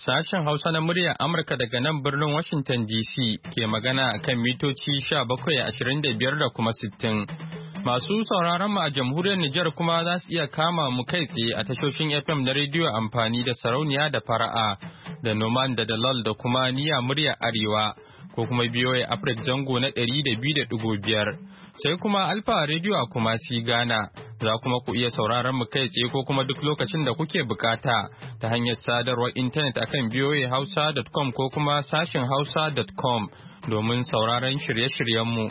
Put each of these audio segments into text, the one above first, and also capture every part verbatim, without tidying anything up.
Sashen Hausa na muryar Amurka daga nan birnin Washington D C ke magana a kan mitoci sha bakwai ashirin da biyar da kuma sittin. Masu sauraron mu a jamhuriyar Nijar kuma za su iya kama mu kai tsaye a tashoshin F M na rediyo amfani da sarauniya da fara'a da Noman da Dalal da kuma Niyya muryar Arewa ko kuma B O A Africa zango na ɗari da biyu da ɗigo biyar. Sai kuma Alfa rediyo a kuma si Ghana. Za kuma ku iya sauraron mu kai tsaye ko kuma duk lokacin da kuke bukata ta hanyar sadarwar intanet akan v o a hausa dot com ko kuma sashin hausa dot com domin sauraron shirye-shiryenmu.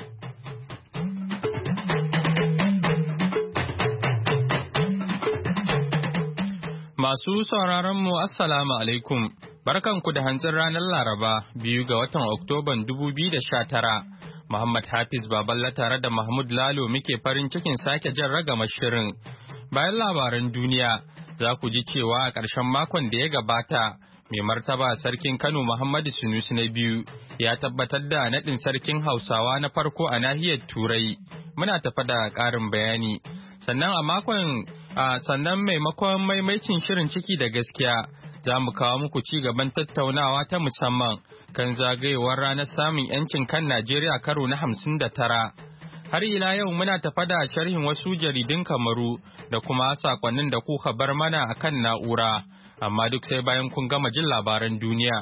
Masu sauraron mu Assalamu alaikum, barkanku da hantsin ranar Laraba biyu ga watan Oktoban dubu biyu da sha tara. Muhammad Hafiz Baballa tare da Mahmud Lalo muke farin cikin sake jan ragama shirin. Bayan labaran duniya, za ku ji cewa a ƙarshen makon da ya gabata, mai martaba sarkin Kano Muhammadu Sunusi na biyu ya tabbatar da naɗin sarkin Hausawa na farko a nahiyar Turai. Muna tafa da ƙarin bayani. Sannan a makon sannan maimakon maimaicin shirin ciki da gaskiya, za mu kawo muku ci gaban tattaunawa ta musamman kan zagayewar ranar samun 'yancin kan Najeriya karo na hamsin da tara. Har ila yau muna tafa da sharhin wasu jaridun Kamaru da kuma sakonnin da kuka bar mana a kan na'ura, amma duk sai bayan kun gama jin labaran duniya.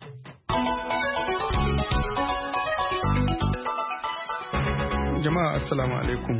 Jama'a Assalamu alaikum.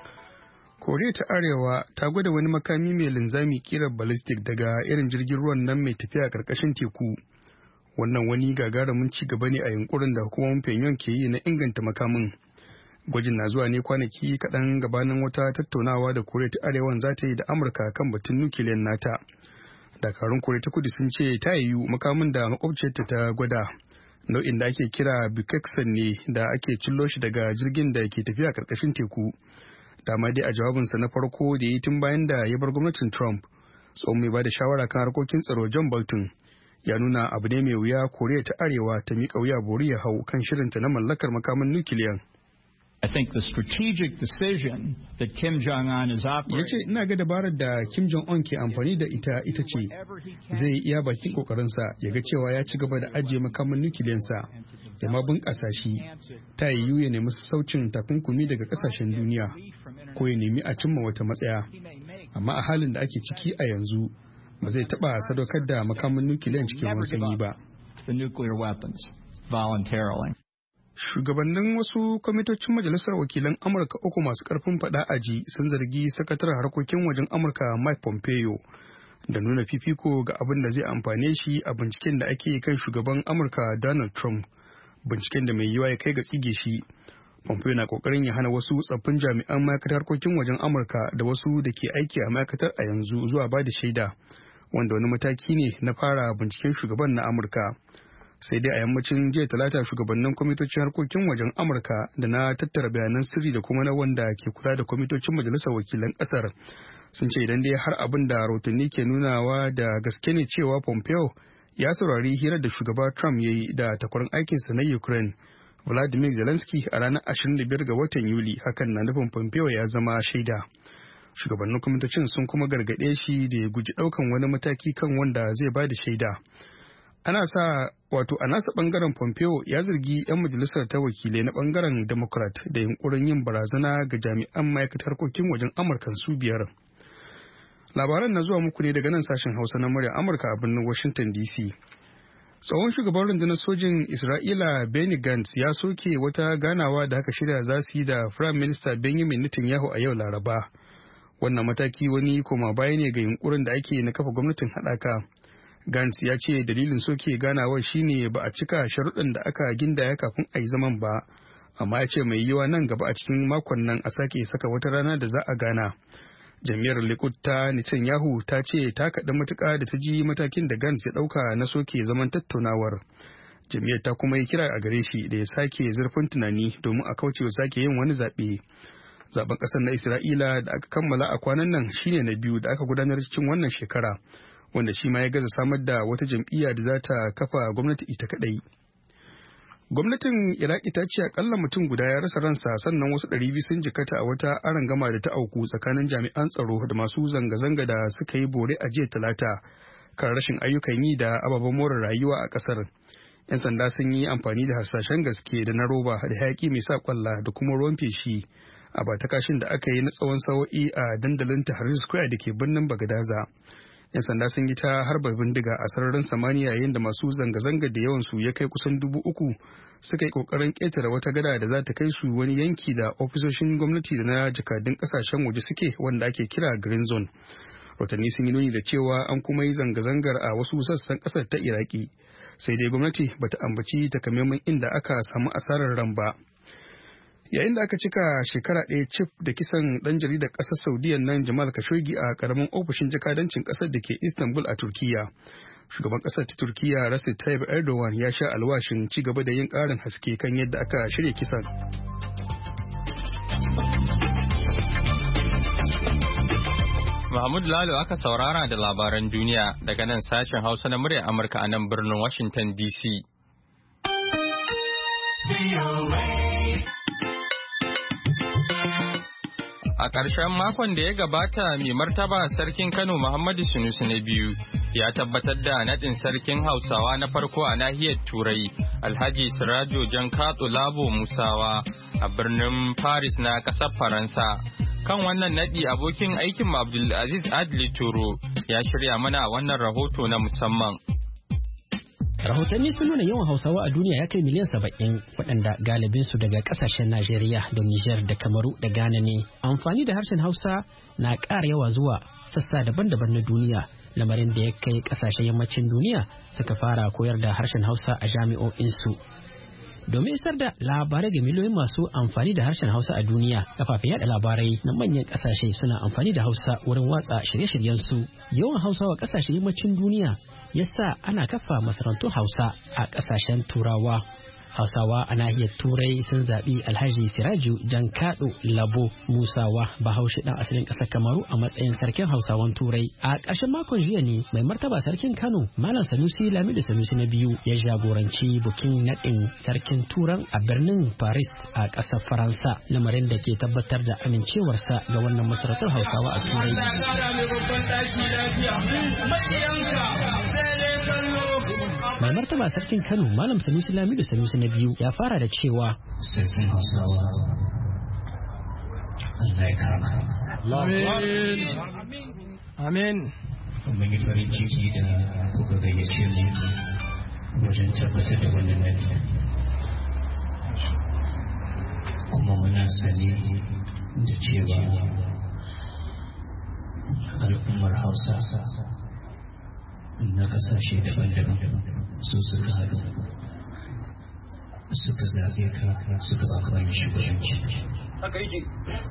Koriya ta Arewa ta gwada wani makami mai linzami kirar ballistic daga irin jirgin ruwan nan mai tafiya a ƙarƙashin teku. Wannan wani gagarumin ci gaba ne a yunkurin da hukumomin Pyongyang ke yi na inganta makamin. Gwajin na zuwa ne kwanaki kaɗan gabanin wata tattaunawa da Koriya ta Arewa za ta yi da Amurka kan batun nukiliyan nata. Dakarun Koriya ta Kudu sun ce ta yiwu makamin da makwabciyarta ta gwada. Nau'in da ake kira Bukeksan ne da ake cillo shi daga jirgin da ke tafiya ƙarƙashin teku. Dama dai a jawabinsa na farko da yi tun bayan da ya bar gwamnatin Trump, tsohon mai ba da shawara kan harkokin tsaro John Bolton ya nuna abu ne mai wuya Koriya ta Arewa ta miƙa wuya bori ya hau kan shirinta na mallakar makaman nukiliyan. I think the strategic decision that Kim Jong-un is operating. Yace ina ga dabarar da Kim Jong-un ke amfani da ita ita ce zai iya bakin kokarinsa ya ga cewa ya ci gaba da ajiye makaman nukiliyansa ya ma bunƙasa shi ta yiwu ya nemi saucin takunkumi daga ƙasashen duniya ko ya nemi a cimma wata matsaya. Amma a halin da ake ciki a yanzu ba zai taɓa sadaukar da makaman nukiliyan cikin wani sanyi ba. The nuclear weapons voluntarily. Shugabannin wasu kwamitocin Majalisar Wakilan Amurka uku masu ƙarfin faɗa aji sun zargi sakataren harkokin wajen Amurka Mike Pompeo da nuna fifiko ga abin da zai amfane shi a binciken da ake kan shugaban Amurka Donald Trump, binciken da mai yiwa ya kai ga tsige shi. Pompeo na kokarin ya hana wasu tsaffin jami'an ma'aikatar harkokin wajen Amurka da wasu da ke aiki a ma'aikatar a yanzu zuwa ba da shaida, wanda wani mataki ne na fara binciken shugaban na Amurka. Sai dai a yammacin jiya talata shugabannin kwamitocin harkokin wajen Amurka da na tattara bayanan sirri da kuma na wanda ke kula da kwamitocin majalisar wakilan kasar sun ce idan dai har abin da rahotanni ke nunawa da gaske ne cewa Pompeo ya saurari hirar da shugaba Trump ya yi da takwarar aikinsa na Ukraine Vladimir Zelensky a ranar ashirin da biyar ga watan Yuli, hakan na nufin Pompeo ya zama shaida. Shugabannin kwamitocin sun kuma gargaɗe shi da ya guji ɗaukan wani mataki kan wanda zai ba da shaida. Ana sa wato a nasa bangaren Pompeo ya zargi 'yan majalisar ta wakilai na bangaren Democrat da yunkurin yin barazana ga jami'an ma'aikatar harkokin wajen Amurka su biyar. Labaran na zuwa muku ne daga nan sashen Hausa na murya Amurka a birnin Washington D C. Tsohon shugaban rundunar sojin Isra'ila Benny Gantz ya soke wata ganawa da aka shirya za su yi da Prime Minister Benjamin Netanyahu a yau Laraba. Wannan mataki wani koma baya ne ga yunkurin da ake na kafa gwamnatin haɗaka. Gantz ya ce dalilin soke ganawar shine ba a cika sharuɗan da aka gindaya kafin a yi zaman ba, amma ya ce mai yiwa nan gaba a cikin makon nan a sake saka wata rana da za a gana. Jam'iyyar Likud ta Netanyahu ta ce ta kaɗa matuƙa da ta ji matakin da Gantz ya ɗauka na soke zaman tattaunawar. Jam'iyyar ta kuma yi kira a gare shi da ya sake zurfin tunani domin a kauce wa sake yin wani zaɓe. Zaben ƙasar na Isra'ila da aka kammala a kwanan nan shine na biyu da aka gudanar cikin wannan shekara, wanda shi ma ya gaza samar da wata jam'iyya da za ta kafa gwamnati ita kaɗai. Gwamnatin Iraki ta ce akalla mutum guda ya rasa ransa sannan wasu ɗari biyu sun jikata a wata arangama da ta auku tsakanin jami'an tsaro da masu zanga-zanga da suka yi bore a jiya talata kan rashin ayyukan yi da ababen more rayuwa a ƙasar. 'Yan sanda sun yi amfani da harsashen gaske da na roba da hayaki mai sa kwalla da kuma ruwan feshi a batakashin da aka yi na tsawon sa'o'i a dandalin Tahrir Square da ke birnin Bagadaza. 'Yan sanda sun yi ta harba bindiga a sararin samaniya yayin da masu zanga-zanga da yawansu ya kai kusan dubu uku suka yi kokarin ƙetare wata gada da za ta kai su wani yanki da ofisoshin gwamnati da na jakadun ƙasashen waje suke wanda ake kira Green Zone. Rotanni sun yi nuni da cewa an kuma yi zanga-zangar a wasu sassan ƙasar ta Iraki. Sai dai gwamnati bata ambaci takamaiman inda aka samu asarar ran ba. Yayin da aka cika shekara ɗaya cif da kisan ɗan jaridar ƙasar Saudiya nan Jamal Khashoggi a ƙaramin ofishin jakadancin ƙasar da ke Istanbul a Turkiya. Shugaban ƙasar ta Turkiya Recep Tayyip Erdogan ya sha alwashin ci gaba da yin ƙarin haske kan yadda aka shirya kisan. Mahmud Lalo aka saurara da labaran duniya daga nan sashen Hausa na muryar Amurka a nan birnin Washington D C. A ƙarshen makon da ya gabata mai martaba sarkin Kano Muhammadu Sunusi na biyu ya tabbatar da naɗin sarkin Hausawa na farko a nahiyar Turai Alhaji Sirajo Jankatso Labo Musawa a birnin Paris na ƙasar Faransa. Kan wannan naɗi abokin aikin Abdulaziz Adli Turo ya shirya mana wannan rahoto na musamman. Rahotanni sun nuna yawan Hausawa a duniya ya kai miliyan saba'in waɗanda galibinsu daga ƙasashen Najeriya da Nijar da Kamaru da Ghana ne. Amfani da harshen Hausa na ƙara yawa zuwa sassa daban-daban na duniya, lamarin da ya kai ƙasashen yammacin duniya suka fara koyar da harshen Hausa a jami'o'insu. Domin isar da labarai ga miliyoyin masu amfani da harshen Hausa a duniya, kafafen yada labarai na manyan kasashe suna amfani da Hausa wurin watsa shirye-shiryensu. Yawan Hausawa kasashen yammacin duniya yasa ana kafa masarautun Hausa a kasashen Turawa. Hausawa a nahiyar Turai sun zaɓi Alhaji Siraju Jankatso Labo Musawa Bahaushe ɗan asalin ƙasar Kamaru a matsayin sarkin Hausawan Turai. A ƙarshen makon jiya ne mai martaba sarkin Kano Malam Sanusi Lamido Sanusi na biyu ya jagoranci bukin naɗin sarkin Turan a birnin Paris a ƙasar Faransa, lamarin da ke tabbatar da amincewarsa ga wannan masarautar Hausawa a Turai. Mai martaba sarkin Kano Malam Sanusi Lamido Sanusi na biyu ya fara da cewa sarkin Hausawa Allah ya kama. Amin. Amin. Mun yi farin ciki da kuka gayyace mu wajen tabbatar da wannan naɗi. Kuma muna sani da cewa al'ummar Hausa na kasashe daban-daban su suka haɗu suka zaɓe ka suka baka wani shugabanci. Haka yake.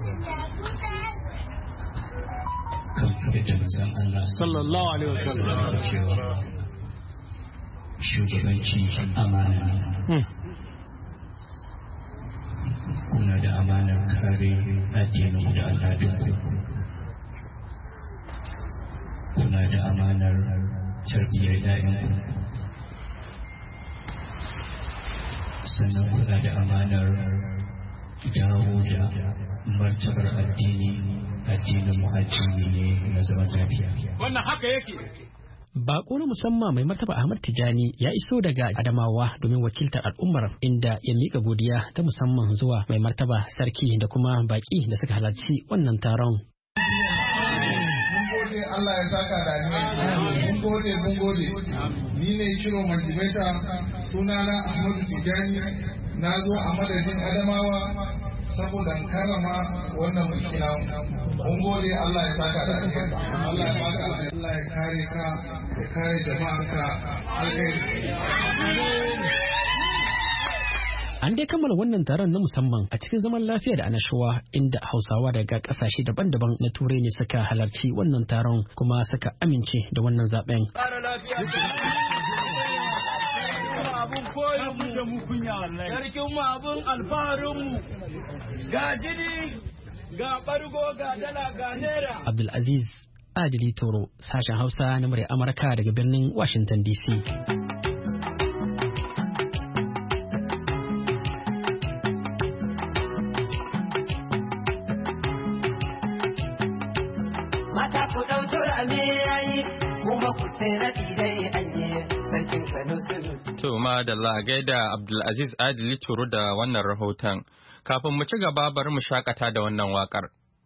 Kan kaɗe da manzan Allah sallallahu alaihi wasallam cewa shugabanci amana ne. Kuna da amanar kare addinin da al'adunku. Kuna da amanar tarbiyyar ‘ya'yanku, sannan kuna da amanar dawo da martabar addini addinin muhajjini ne na zaman lafiya. Wannan haka yake. Bako na musamman mai martaba Ahmad Tijani ya iso daga Adamawa domin wakiltar al'ummar, inda ya mika godiya ta musamman zuwa mai martaba sarki da kuma baki da suka halarci wannan taron. Allah ya saka da ni. Mun gode mun gode. Ni ne Shiro Manjibeta, sunana Ahmadu Tijani, na zo a madadin Adamawa saboda karama wannan mulki na. Mun gode, Allah ya saka da ni. Allah ya baka Allah ya kare ka, ya kare jama'anka. An dai kammala wannan taron na musamman a cikin zaman lafiya da annashuwa, inda Hausawa daga kasashe daban-daban na Turai ne suka halarci wannan taron kuma suka amince da wannan zaben. Sarkin mu abun alfaharin mu ga jini ga bargo ga dala ga naira. Abdulaziz Adili Toro, sashen Hausa na murya Amurka daga birnin Washington D C. kuma ku sai rabi dai anye sarkin Kano Sunusi. To ma da la gaida Abdulaziz Adili Turu da wannan rahoton. Kafin mu ci gaba bari mu shakata da wannan wakar.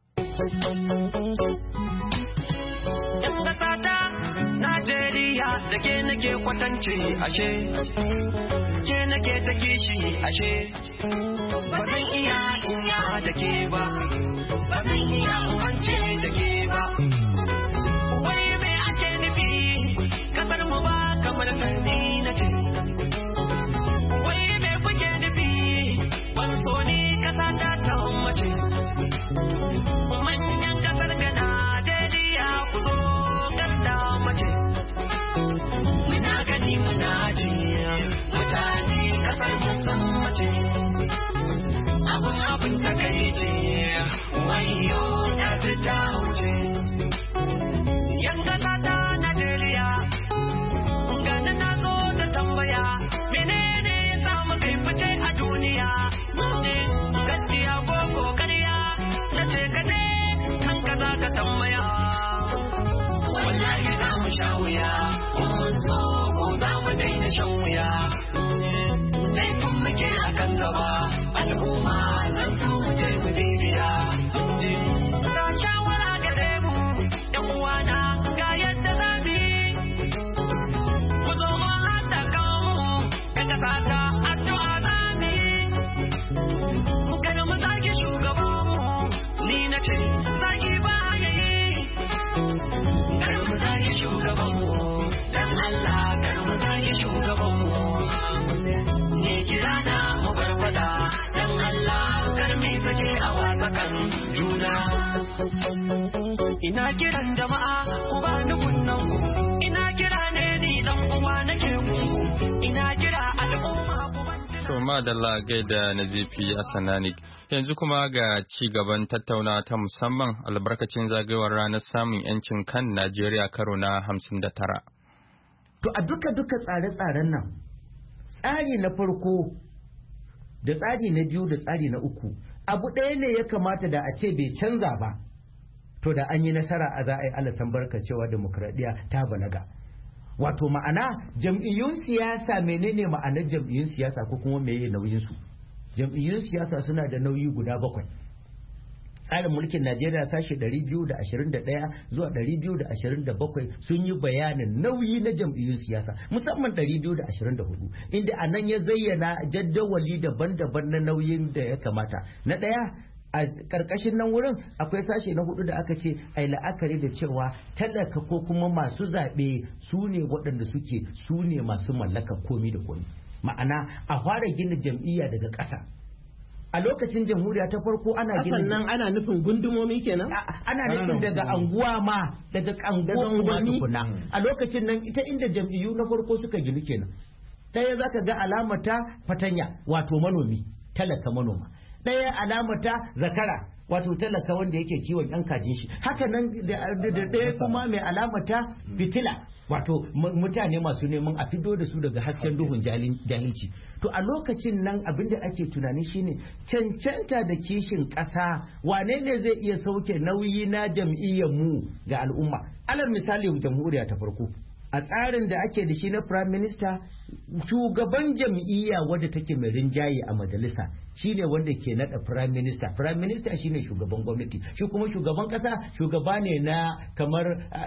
Najeriya da ke nake kwatance ashe, ke nake ta kishi ashe, ba zan iya iya da ke ba, ba zan iya umance da ke ba. Wai me ake nufi, kasar mu ba kamar sani na ce. Wai me kuke nufi, ban so ni kasa ta ta mace. Manyan kasar ga Najeriya ku zo ganda mace. Muna gani muna ji mutane kasar mun san mace. Abun abun ta kai ce wayo ta fita wuce. Yan kasa ta Najeriya gani na zo da tambaya menene ya samu kai fice a duniya. Gaskiya ko kokariya na ce gane kan kaza ka tambaya. Wallahi za mu sha wuya, mun so ko za mu daina shan wuya. Laifin muke a kan gaba, al'umma zan so mu je mu bibiya. Ga shawara gare mu, ‘yan uwana ga yadda za mu yi. Mu zo mu haɗa kanmu, ka kasa ta addu'a za mu yi. Kada mu zagi shugabanmu, ni na ce zagi ba ya yi. Kada mu zagi shugabanmu, dan Allah kada mu zagi shugabanmu. Ni kira na mu barbada, dan Allah kar mu sake a wasakan juna. Ina kiran jama'a ku ba ni kunnan ku, ina kira ne ni dan uwa nake gungu, ina kira al'umma ku ban. To madalla gaida Nazifi Asananik. Yanzu kuma ga ci gaban tattauna ta musamman albarkacin zagayowar ranar samun 'yancin kan Najeriya karo na hamsin da tara. To a duka-duka tsare-tsaren nan, tsari na farko da tsari na biyu da tsari na uku, abu ɗaya ne ya kamata da a ce bai canza ba, to da an yi nasara a za a yi alasan barka cewa demokradiyya ta balaga. Wato ma'ana jam'iyyun siyasa, menene ma'anar jam'iyyun siyasa ko kuma meye nauyinsu? Jam'iyyun siyasa suna da nauyi guda bakwai. Tsarin mulkin Najeriya sashe ɗari biyu da ashirin da ɗaya zuwa ɗari biyu da ashirin da bakwai sun yi bayanin nauyi na jam'iyyun siyasa, musamman ɗari biyu da ashirin da hudu, inda a nan ya zayyana jaddawali daban-daban na nauyin da ya kamata. Na ɗaya, a ƙarƙashin nan wurin akwai sashe na hudu da aka ce ai la'akari da cewa talaka ko kuma masu zaɓe su ne waɗanda suke su ne masu mallaka komi da komi. Ma'ana a fara gina jam'iyya daga ƙasa. A lokacin jamhuriya ta farko ana gina nan ana nufin gundumomi kenan? Ana nufin daga anguwa ma, daga anguwa tukuna. A lokacin nan ita inda jam'iyyu na farko suka ginu kenan. Ɗaya zaka ga alamata fatanya, wato manomi, talaka manoma. Ɗaya alamata zakara, wato talaka wanda yake kiwon yan kajin shi. Haka nan da ɗaya kuma mai alamata fitila, wato mutane masu neman a fito da su daga hasken duhun jahilci. To a lokacin nan abinda ake tunani shine cancanta da kishin ƙasa, wane ne zai iya sauke nauyi na jam'iyyar mu ga al'umma. Alal misali jamhuriya ta farko, a tsarin da ake da shi na prime minister, shugaban jam'iyya wadda take mai rinjaye a majalisa shine wanda ke nada prime minister. Prime minister shine shugaban gwamnati, shi kuma shugaban kasa shugaba ne na kamar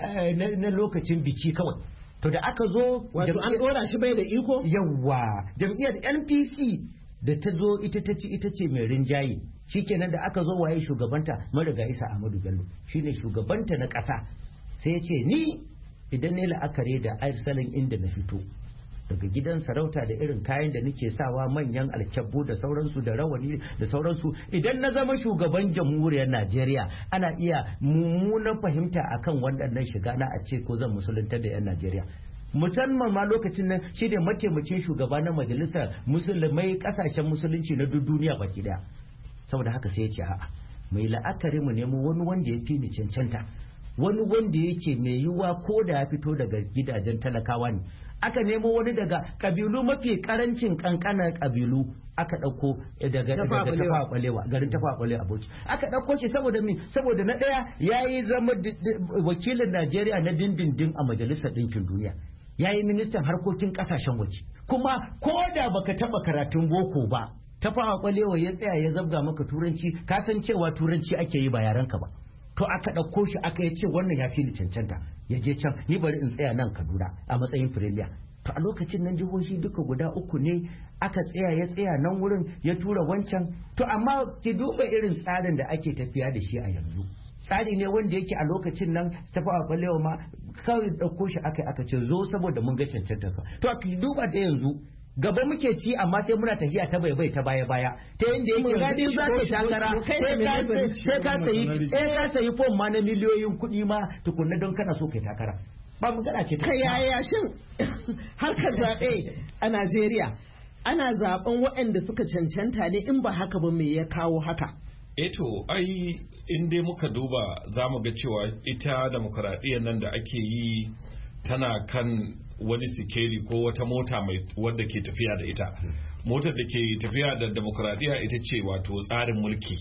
na lokacin biki kawai. To da aka zo wato an dora shi bai da iko. Yawa jam'iyyar N P C da ta zo ita ta ci ita ce mai rinjaye, shikenan da aka zo waye shugabanta marigayi Isa Ahmadu Bello shine shugabanta na kasa. Sai ya ce ni idan ne la'akari da asalin inda na fito daga gidan sarauta da irin kayan da nake sawa, manyan alkyabbu da sauransu da rawani da sauransu, idan na zama shugaban jamhuriyar Najeriya ana iya mummunan fahimta akan waɗannan shiga na a ce ko zan musulunta da 'yan Najeriya. Musamman ma lokacin nan shi ne mataimakin shugaba na majalisar musulmai kasashen musulunci na duk duniya baki daya. Saboda haka sai ya ce a'a, mai la'akari mu nemo wani wanda ya fi ni cancanta, wani wanda yake mai yiwuwa ko da ya fito daga gidajen talakawa ne, aka nemo wani daga kabilu mafi karancin kankanar kabilu aka dauko daga tafa kwalewa garin tafa kwalewa a Bauchi aka dauko shi saboda mi saboda na daya yayi zama wakilin Najeriya na dindindin a majalisar dinkin duniya yayi ministan harkokin kasashen waje kuma ko da baka taba karatun boko ba tafa kwalewa ya tsaya ya zabga maka turanci ka san cewa turanci ake yi ba yaranka ba to aka ɗauko shi aka yi ce wannan ya fi ni cancanta ya je can ni bari in tsaya nan Kaduna a matsayin firimiya to a lokacin nan jihohi duka guda uku ne aka tsaya ya tsaya nan wurin ya tura wancan to amma ki duba irin tsarin da ake tafiya da shi a yanzu tsari ne wanda yake a lokacin nan tafi a kwallewa ma kawai ɗauko shi aka aka ce zo saboda mun ga cancanta to ki duba da yanzu gaba muke ci amma sai muna tafiya ta bai ta baya baya ta yanda yake gadi za ka shakara sai ka sayi sai ka sayi fom ma na miliyoyin kuɗi ma tukunna don kana so kai takara ba magana ce ta kai yaya shin harkar zaɓe a Najeriya ana zaben waɗanda suka cancanta ne in ba haka ba me ya kawo haka eto ai in dai muka duba za mu ga cewa ita demokuraɗiyyar nan da ake yi tana kan wani sikeli ko wata mota mai wadda ke tafiya da ita motar da ke tafiya da demokuraɗiyya ita ce wato tsarin mulki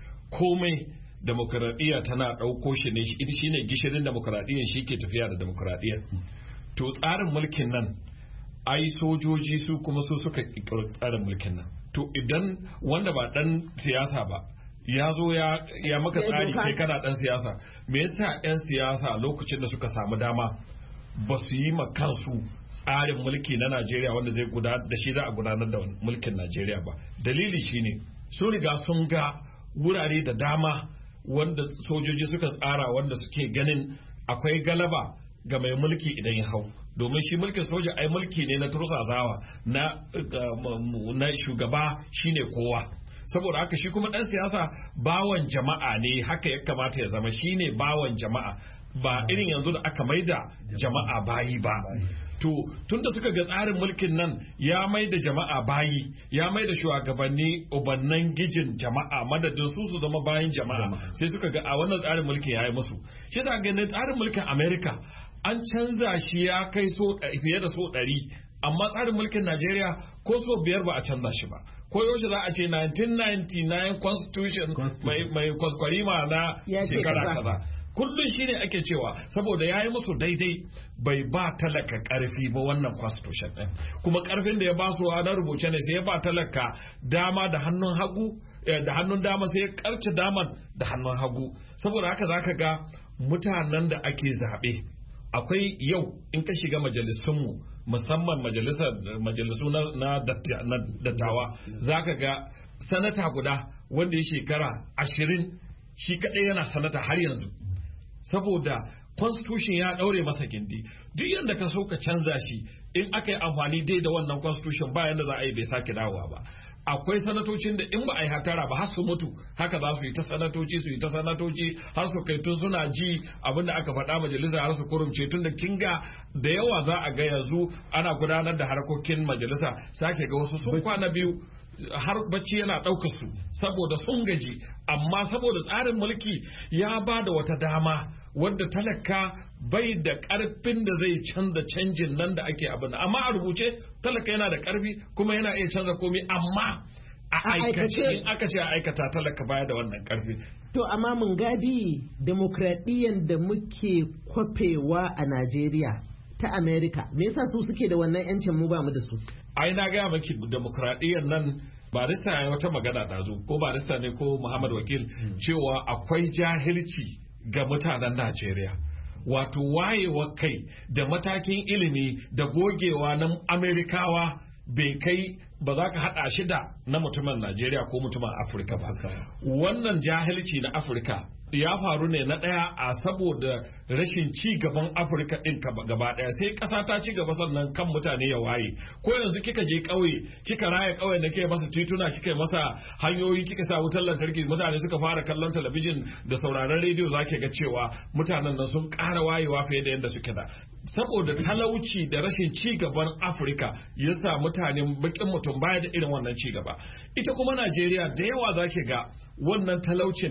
komai demokuraɗiyya tana ɗauko shi ne ita shine gishirin demokuraɗiyya shi ke tafiya da demokuraɗiyya to tsarin mulkin nan ai sojoji su kuma su suka ƙirƙiri tsarin mulkin nan to idan wanda ba ɗan siyasa ba ya zo ya maka tsari kai kana ɗan siyasa me yasa 'yan siyasa lokacin da suka samu dama ba su yi ma kansu tsarin mulki na Najeriya wanda zai gudanar da shi za a gudanar da mulkin Najeriya ba dalili shine sun riga sun ga wurare da dama wanda sojoji suka tsara wanda suke ganin akwai galaba ga mai mulki idan ya hau domin shi mulkin soja ai mulki ne na tursazawa na na shugaba shine kowa saboda haka shi kuma dan siyasa bawan jama'a ne haka ya kamata ya zama shine bawan jama'a ba irin yanzu da aka maida jama'a bayi ba to tunda suka ga tsarin mulkin nan ya maida jama'a bayi ya maida shugabanni ubannan gijin jama'a madadin su su zama bayin jama'a sai suka ga a wannan tsarin mulkin yayi musu shi da ganin tsarin mulkin America an canza shi ya kai so fiye da so ɗari amma tsarin mulkin Najeriya ko so biyar ba a canza shi ba ko yaushe za a ce nineteen ninety-nine constitution mai kwaskwarima na shekara kaza kullum shine ake cewa saboda yayi musu daidai bai ba talaka karfi ba wannan constitution din kuma karfin da ya ba su na rubuce ne sai ya ba talaka dama da hannun hagu da hannun dama sai ya karce daman da hannun hagu saboda haka zaka ga mutanen da ake zabe akwai yau in ka shiga majalisunmu musamman majalisu na dattawa za ka ga sanata guda wanda ya shekara ashirin shi kaɗai yana sanata har yanzu saboda constitution ya ɗaure masa gindi duk yadda ka so ka canza shi in aka yi amfani dai da wannan constitution ba yadda za a yi bai sake dawowa ba akwai sanatocin da in ba a yi hatara ba har su mutu haka za su yi ta sanatoci su yi ta sanatoci har su kai tun suna ji abin da aka faɗa majalisa har su kurumce tun da kinga da yawa za a ga yanzu ana gudanar da harkokin majalisa sake ga wasu sun kwana biyu har bacci yana ɗaukar su saboda sun gaji amma saboda tsarin mulki ya ba da wata dama wadda talaka bai da ƙarfin da zai canza canjin nan da ake abin amma a rubuce talaka yana da ƙarfi kuma yana iya canza komai amma a aikace in aka ce a aikata talaka baya da wannan ƙarfi. To amma mun gadi demokradiyyar da muke kwafewa a Najeriya ta Amerika me yasa su suke da wannan yancin mu ba mu da su? Ai na gaya maki demokradiyyar nan barista ya wata magana ɗazu ko barista ne ko Muhammad Wakil cewa akwai jahilci ga mutanen Najeriya. Wato wayewa kai da matakin ilimi da gogewa na Amerikawa bai kai ba za ka haɗa shi da na mutumin Najeriya ko mutumin Afirka ba. Wannan jahilci na Afirka ya faru ne na ɗaya a saboda rashin ci gaban Afirka ɗin gaba ɗaya sai ƙasa ta ci gaba sannan kan mutane ya waye ko yanzu kika je ƙauye kika raya ƙauyen da kika masa tituna kika masa hanyoyi kika sa wutar lantarki mutane suka fara kallon talabijin da sauraron rediyo zaki ga cewa mutanen nan sun ƙara wayewa fiye da yadda suke da saboda talauci da rashin ci gaban Afirka yasa mutanen bakin mutum baya da irin wannan ci gaba ita kuma Najeriya da yawa zaki ga wannan talaucin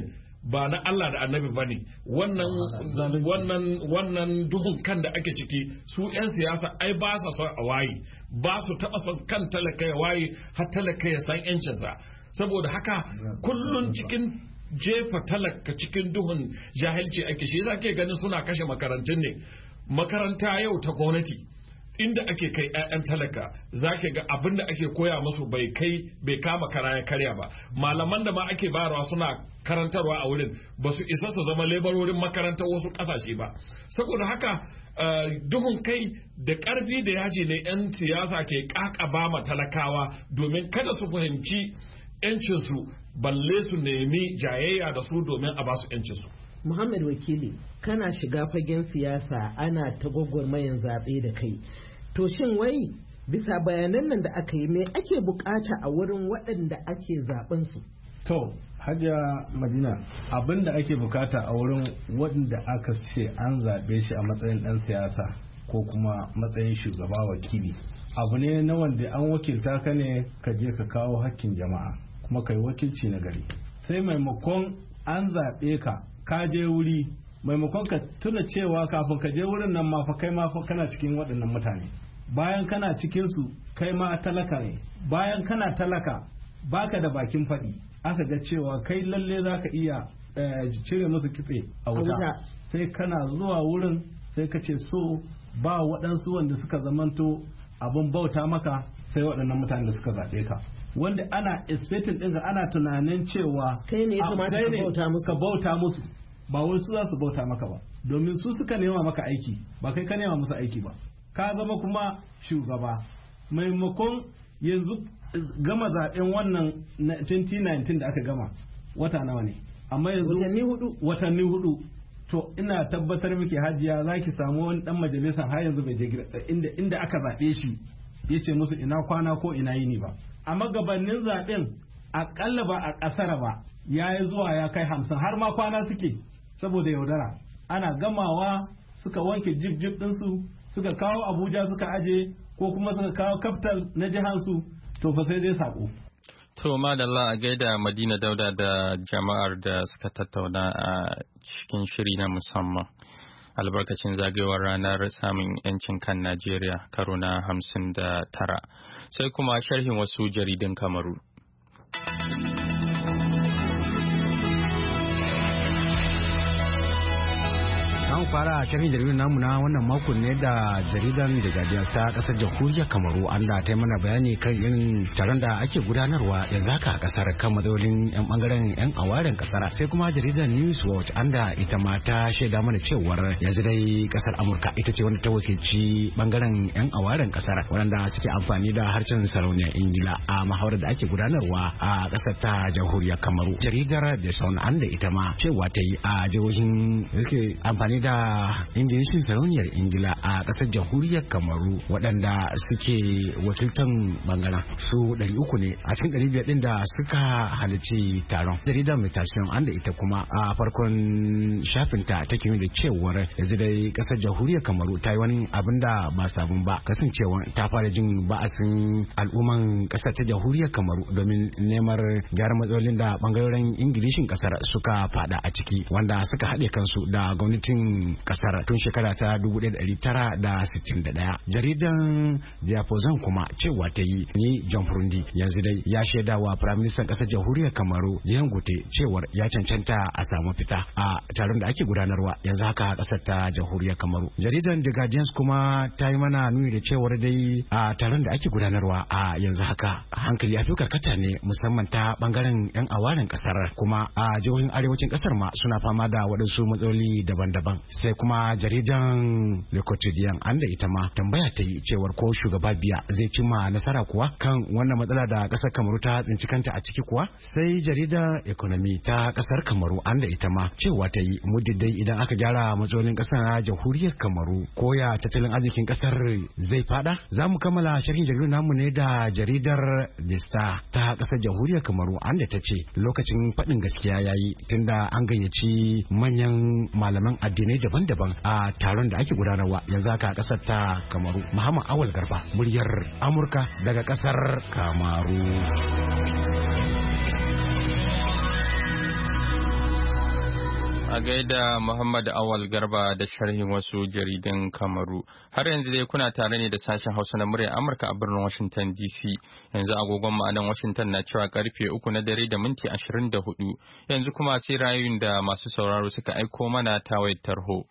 ba na Allah da annabi ba ne wannan wannan wannan duhun kan da ake ciki su 'yan siyasa ai ba sa son a waye ba su taɓa son kan talaka ya waye har talaka ya san 'yancinsa saboda haka kullun cikin jefa talaka cikin duhun jahilci ake shi yasa ke ganin suna kashe makarantun ne makaranta yau ta gwamnati inda ake kai 'ya'yan talaka za ke ga abin da ake koya musu bai kai bai kama karaya karya ba malaman da ma ake bayarwa suna karantarwa a wurin ba su isa su zama lebarorin makarantar wasu kasashe ba saboda haka uh, duhun kai da karfi da yaji ne 'yan siyasa ke kakaba ma talakawa domin kada su fahimci 'yancinsu balle su nemi jayayya da su domin a ba su 'yancinsu. Muhammad Wakili, kana shiga fagen siyasa ana ta gwagwarmayan zaɓe da kai. To shin wai bisa bayanan nan da aka yi me ake bukata a wurin waɗanda ake zaɓen su? To, Hajiya Madina, abin da ake bukata a wurin waɗanda aka ce an zaɓe shi a matsayin ɗan siyasa ko kuma matsayin shugaba wakili. Abu ne na wanda an wakilta ka ne ka je ka kawo hakkin jama'a kuma ka yi wakilci na gari. Sai maimakon an zaɓe ka ka je wuri maimakon ka tuna cewa kafin ka je wurin nan ma fa kai ma fa kana cikin waɗannan mutane bayan kana cikin su kai ma talaka ne bayan kana talaka baka da bakin faɗi aka ga cewa kai lalle zaka iya cire musu kitse a wuta sai kana zuwa wurin sai ka ce so ba waɗansu wanda suka zamanto abin bauta maka sai waɗannan mutane da suka zaɓe ka wanda ana expecting ɗin ana tunanin cewa kai ne ya kamata ka bauta musu ka bauta musu ba wai su za su bauta maka ba domin su suka nema maka aiki ba kai ka nema musu aiki ba ka zama kuma shugaba maimakon yanzu gama zaɓen wannan twenty nineteen da aka gama wata nawa ne amma yanzu watanni hudu watanni hudu to ina tabbatar miki Hajiya zaki samu wani dan majalisar har yanzu bai je inda inda aka zaɓe shi yace musu ina kwana ko ina yini ba amma gabanin zaɓen akalla ba a ƙasar ba ya yi zuwa ya kai hamsin har ma kwana suke saboda yaudara ana gamawa suka wanke jib jib ɗinsu suka kawo abuja suka aje ko kuma suka kawo kaftal na jihansu to fa sai dai saƙo. To madalla a gaida Madina Dauda da jama'ar da suka tattauna a cikin shiri na musamman albarkacin zagayowar ranar samun 'yancin kan Najeriya karo na hamsin da tara sai kuma sharhin wasu jaridun Kamaru. An fara shirin jaridar namu na wannan makon ne da jaridan da Guardian ta kasar jamhuriyar Kamaru an da ta mana bayani kan irin taron da ake gudanarwa yanzu haka a kasar kan matsalolin yan bangaren yan awaren kasar sai kuma jaridar Newswatch an da ita ma ta shaida mana cewar yanzu dai kasar Amurka ita ce wanda ta wakilci bangaren yan awaren kasar wanda suke amfani da harshen sarauniyar Ingila a muhawarar da ake gudanarwa a kasar ta jamhuriyar Kamaru. Jaridar The Sun an da ita ma cewa ta yi a jihohin da suke amfani da ingilishin sarauniyar Ingila a kasar jamhuriyar Kamaru waɗanda suke wakiltan bangaren su ɗari uku ne a cikin ɗari biyar ɗin da suka halarci taron. Jaridar Mutation an da ita kuma a farkon shafinta ta kimi da cewar yanzu dai kasar jamhuriyar Kamaru ta yi wani abin da ba sabon ba kasancewa ta fara jin ba'asin al'umman kasar ta jamhuriyar Kamaru domin neman gyara matsalolin da bangarorin ingilishin kasar suka fada a ciki wanda suka haɗe kansu da gwamnatin kasar tun shekara ta dubu ɗaya da ɗari tara da sittin da ɗaya. Jaridan Diapozan kuma cewa ta yi ni John Furundi yanzu dai ya shaida wa firaministan kasar jamhuriyar Kamaru Jihan Gote cewar ya cancanta a samu fita a taron da ake gudanarwa yanzu haka a kasar ta jamhuriyar Kamaru. Jaridan The Guardians kuma ta yi mana nuni da cewar dai a taron da ake gudanarwa a yanzu haka hankali ya fi karkata ne musamman ta bangaren yan awaren kasar kuma a jihohin arewacin kasar ma suna fama da waɗansu matsaloli daban-daban. Sai kuma jaridan Le Quotidien an da ita ma tambaya ta yi cewar ko shugaba Biya zai cimma nasara kuwa kan wannan matsala da kasar Kamaru ta tsinci kanta a ciki kuwa. Sai jaridar Economy ta kasar Kamaru an da ita ma cewa ta yi muddin idan aka gyara matsalolin kasar jamhuriyar Kamaru ko ya tattalin arzikin kasar zai fada. Za mu kammala sharhin jaridar namu ne da jaridar The Star ta kasar jamhuriyar Kamaru an da ta ce lokacin faɗin gaskiya yayi tunda an gayyaci manyan malaman addinai daban-daban a taron da ake gudanarwa yanzu haka a kasar ta Kamaru. Muhammad Awal Garba, muryar Amurka daga kasar Kamaru. A gaida Muhammad Awal Garba da sharhin wasu jaridun Kamaru. Har yanzu dai kuna tare ne da sashen Hausa na muryar Amurka a birnin Washington D C. Yanzu agogon ma'anan Washington na cewa karfe uku na dare da minti ashirin da hudu. Yanzu kuma sai rayuwar da masu sauraro suka aiko mana ta wayar tarho.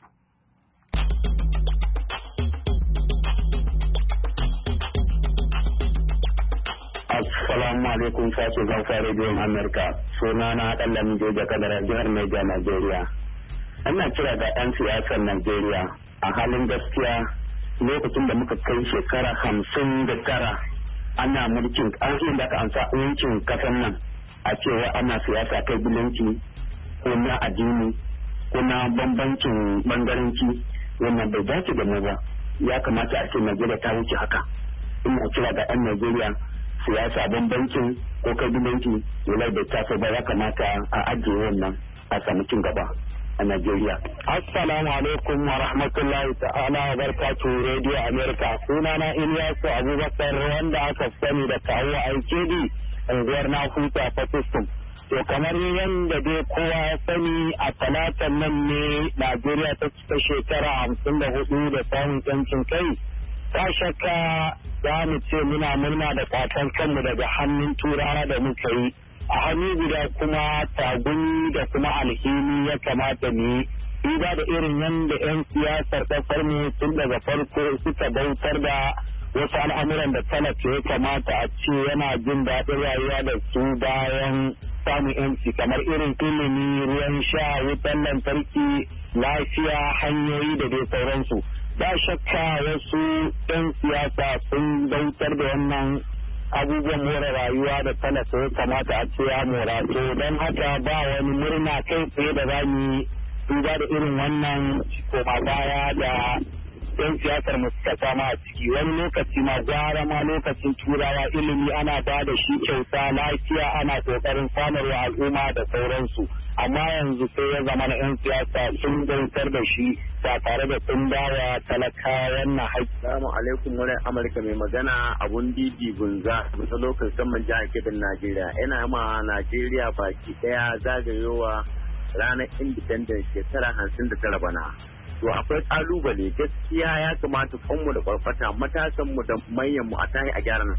Assalamu alaikum sashen Hausa rediyon Amurka. Suna na Adalla Mijoja Kadara jihar Niger, Najeriya. Ina kira ga 'yan siyasar Najeriya a halin gaskiya lokacin da muka kai shekara hamsin da tara ana mulkin an da aka amsa yankin kasan nan a cewa ana siyasa kai bilanci ko na addini ko na bambancin bangaranci wannan bai dace da mu ba. Ya kamata a ce Najeriya ta wuce haka. Ina kira ga 'yan Najeriya siyasa bambancin ko kabilanci yana da taso ba ya kamata a ajiye wannan a samu cin gaba a Najeriya. Assalamu alaikum wa rahmatullahi ta'ala wa barakatuhu Radio America. Sunana Ilyasu Abubakar wanda aka sani da kawo aikedi unguwar na huta Pakistan. To kamar yadda dai kowa ya sani a talatan nan ne Najeriya ta cika shekara hamsin da hudu da samun yancin kai. Ta shakka za mu ce muna murna da kwatan kanmu daga hannun turawa da muka yi a hannu guda kuma tagumi da kuma alhini ya kamata mu yi duba da irin yadda 'yan siyasar kasar mu tun daga farko suka bautar da wasu al'amuran da talaka ya kamata a ce yana jin daɗin rayuwa da su bayan samun yanci kamar irin ilimi, ruwan sha, wutan lantarki, lafiya, hanyoyi da dai sauransu. Ba shakka wasu 'yan siyasa sun bautar da wannan abubuwan more rayuwa da talaka ya kamata a ce ya mora. To don haka ba wani murna kai tsaye da za mu duba da irin wannan koma baya da 'yan siyasar mu suka sama a ciki. Wani lokaci ma gwara ma lokacin turawa ilimi ana ba da shi kyauta, lafiya ana kokarin samarwa al'umma da sauransu. Amma yanzu sai ya zama na 'yan siyasa sun bautar da shi ba tare da sun bawa talaka wannan haƙƙi. Assalamu alaikum wani Amurka mai magana abun didi gunza bisa lokacin saman jihar Kebbi Najeriya. Ina ma Najeriya baki daya zagayowa ranar independence shekara hamsin da tara bana. To akwai kalubale gaskiya ya kamata kanmu da kwarfata matasanmu da manyanmu a tahi a gyara nan.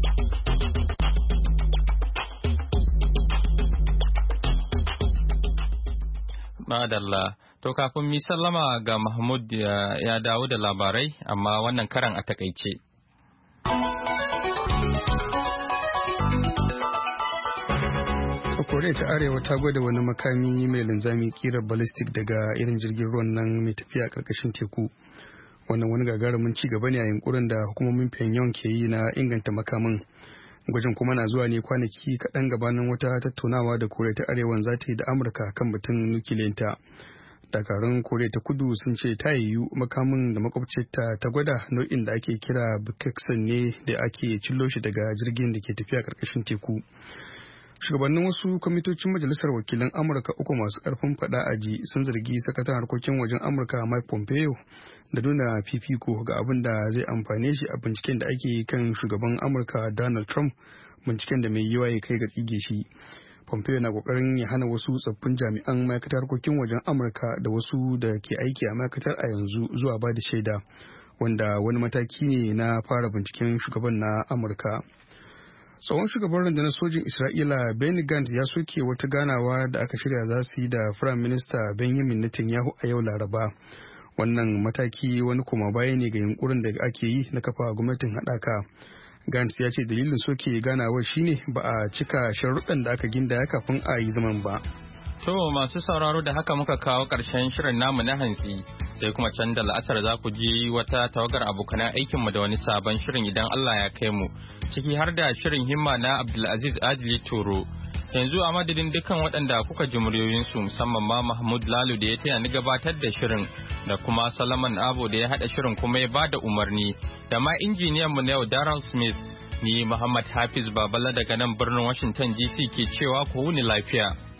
Madalla, to kafin mi sallama ga Mahmud ya dawo da labarai amma wannan karan a takaice. Koriya ta Arewa ta gwada wani makami mai linzami kirar ballistic daga irin jirgin ruwan nan mai tafiya karkashin teku. Wannan wani gagarumin ci gaba ne a yunkurin da hukumomin Pyongyang ke yi na inganta makamin. Gwajin kuma na zuwa ne kwanaki kaɗan gabanin wata tattaunawa da Koriya ta Arewa za ta yi da Amurka kan batun nukiliyanta. Dakarun Koriya ta Kudu sun ce ta yiwu makamin da makwabcinta ta gwada nau'in da ake kira Bukeksan ne da ake cillo shi daga jirgin da ke tafiya karkashin teku. Shugabannin wasu kwamitocin majalisar wakilan Amurka uku masu karfin fada aji sun zargi sakataren harkokin wajen Amurka Mike Pompeo da nuna fifiko ga abin da zai amfane shi a binciken da ake kan shugaban Amurka Donald Trump, binciken da mai yiwa ya kai ga tsige shi. Pompeo na kokarin ya hana wasu tsaffin jami'an ma'aikatar harkokin wajen Amurka da wasu da ke aiki a ma'aikatar a yanzu zuwa ba da shaida, wanda wani mataki ne na fara binciken shugaban na Amurka. Tsohon shugaban rundunar sojin Isra'ila Benny Gantz ya soke wata ganawa da aka shirya za su yi da Firayim Minista Benjamin Netanyahu a yau Laraba. Wannan mataki wani koma baya ne ga yunkurin da ake yi na kafa gwamnatin haɗaka. Gantz ya ce dalilin soke ganawar shine ba a cika sharuɗan da aka gindaya kafin a yi zaman ba. To masu sauraro da haka muka kawo ƙarshen shirin namu na hantsi, sai kuma can da la'asar za ku ji wata tawagar abokanan aikinmu da wani sabon shirin idan Allah ya kai mu, ciki har da shirin himma na Abdulaziz Adili Toro. Yanzu a madadin dukkan waɗanda kuka ji muryoyinsu musamman ma Mahmud Lalu da ya taya ni gabatar da shirin da kuma Salaman Abo da ya haɗa shirin kuma ya bada umarni da ma injiniyanmu na yau Daryl Smith, ni Muhammad Hafiz Babala daga nan birnin Washington D C ke cewa ku wuni lafiya.